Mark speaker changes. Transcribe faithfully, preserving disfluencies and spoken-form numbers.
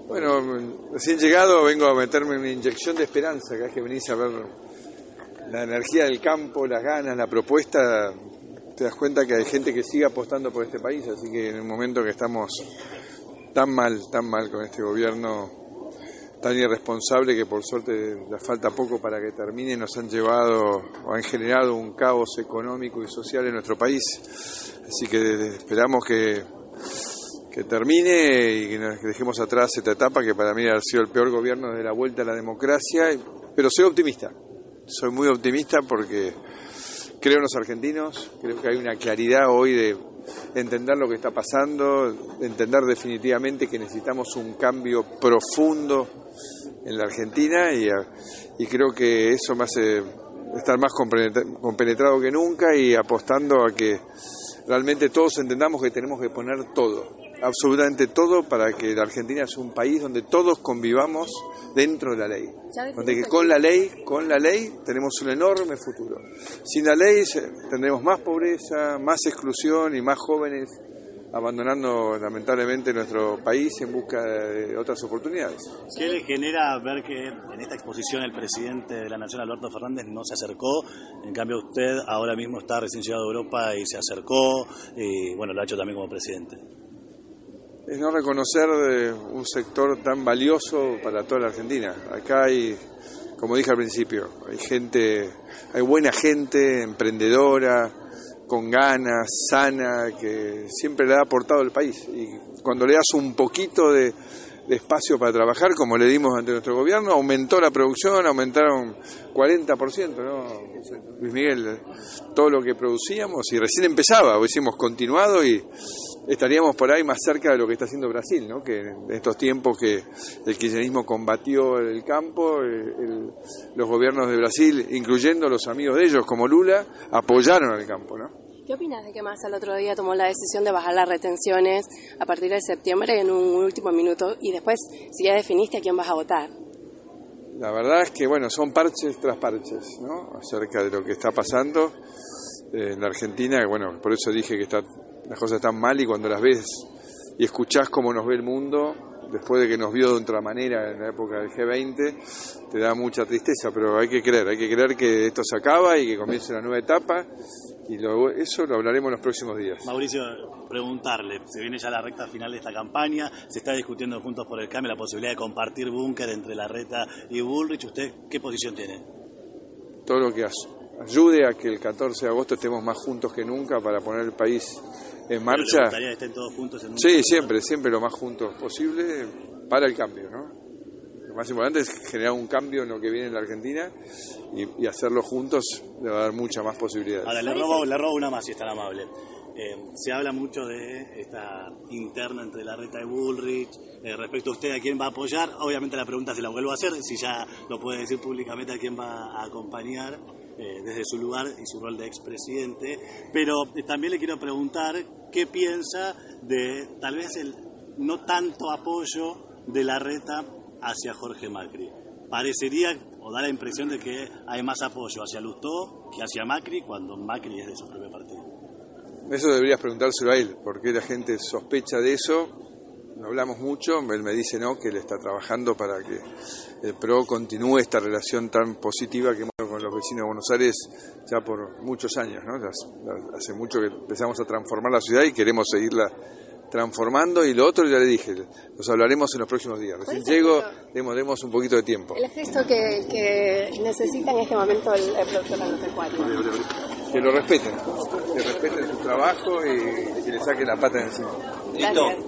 Speaker 1: Bueno, recién llegado vengo a meterme una inyección de esperanza, cada vez que venís a ver la energía del campo, las ganas, la propuesta, te das cuenta que hay gente que sigue apostando por este país, así que en un momento que estamos tan mal, tan mal con este gobierno tan irresponsable que por suerte ya falta poco para que termine, nos han llevado o han generado un caos económico y social en nuestro país, así que esperamos que que termine y que nos dejemos atrás esta etapa que para mí ha sido el peor gobierno desde la vuelta a la democracia, pero soy optimista, soy muy optimista porque creo en los argentinos, creo que hay una claridad hoy de entender lo que está pasando, de entender definitivamente que necesitamos un cambio profundo en la Argentina y, y creo que eso me hace estar más compenetrado que nunca y apostando a que realmente todos entendamos que tenemos que poner todo, absolutamente todo, para que la Argentina sea un país donde todos convivamos dentro de la ley, donde que con la ley, con la ley tenemos un enorme futuro. Sin la ley tendremos más pobreza, más exclusión y más jóvenes abandonando lamentablemente nuestro país en busca de otras oportunidades.
Speaker 2: ¿Qué le genera ver que en esta exposición el presidente de la Nación, Alberto Fernández, no se acercó? En cambio usted ahora mismo está recién llegado a Europa y se acercó, y bueno, lo ha hecho también como presidente.
Speaker 1: Es no reconocer un sector tan valioso para toda la Argentina. Acá hay, como dije al principio, hay gente, hay buena gente, emprendedora, con ganas, sana, que siempre le ha aportado el país. Y cuando le das un poquito de, de espacio para trabajar, como le dimos ante nuestro gobierno, aumentó la producción, aumentaron cuarenta por ciento, ¿no? Luis Miguel, todo lo que producíamos, y recién empezaba, hoy hemos continuado y estaríamos por ahí más cerca de lo que está haciendo Brasil, ¿no? Que en estos tiempos que el kirchnerismo combatió el campo, el, los gobiernos de Brasil, incluyendo los amigos de ellos como Lula, apoyaron al campo, ¿no?
Speaker 3: ¿Qué opinas de que Massa el otro día tomó la decisión de bajar las retenciones a partir de septiembre en un último minuto y después, si ya definiste a quién vas a votar?
Speaker 1: La verdad es que, bueno, son parches tras parches, ¿no? Acerca de lo que está pasando en la Argentina, bueno, por eso dije que está, las cosas están mal, y cuando las ves y escuchás cómo nos ve el mundo, después de que nos vio de otra manera en la época del G veinte, te da mucha tristeza, pero hay que creer, hay que creer que esto se acaba y que comience una nueva etapa, y lo, eso lo hablaremos en los próximos días.
Speaker 2: Mauricio, preguntarle, se viene ya la recta final de esta campaña, se está discutiendo Juntos por el Cambio la posibilidad de compartir búnker entre Larreta y Bullrich. ¿Usted qué posición tiene?
Speaker 1: Todo lo que ayude a que el catorce de agosto estemos más juntos que nunca para poner el país en marcha.
Speaker 2: ¿Le gustaría que estén todos juntos en un
Speaker 1: Sí, siempre, siempre lo más juntos posible para el cambio, ¿no? Lo más importante es generar un cambio en lo que viene en la Argentina y, y hacerlo juntos le va a dar muchas más posibilidades.
Speaker 2: Ahora, le robo, le robo una más si es tan amable. Eh, se habla mucho de esta interna entre Larreta y Bullrich, eh, respecto a usted a quién va a apoyar. Obviamente la pregunta se la vuelvo a hacer, si ya lo puede decir públicamente a quién va a acompañar eh, desde su lugar y su rol de expresidente, pero eh, también le quiero preguntar qué piensa de tal vez el no tanto apoyo de Larreta hacia Jorge Macri. Parecería o da la impresión de que hay más apoyo hacia Lustó que hacia Macri, cuando Macri es de su propio partido.
Speaker 1: Eso deberías preguntárselo a él, porque la gente sospecha de eso. No hablamos mucho, él me dice no, que él está trabajando para que el P R O continúe esta relación tan positiva que hemos con los vecinos de Buenos Aires ya por muchos años, ¿no? Hace mucho que empezamos a transformar la ciudad y queremos seguirla transformando, y lo otro ya le dije, los hablaremos en los próximos días. Recién llego, demos, demos un poquito de tiempo.
Speaker 3: El gesto que, que necesita en este momento el, el productor agropecuario.
Speaker 1: Que lo respeten, que respeten su trabajo y que le saquen la pata de encima.
Speaker 3: Gracias.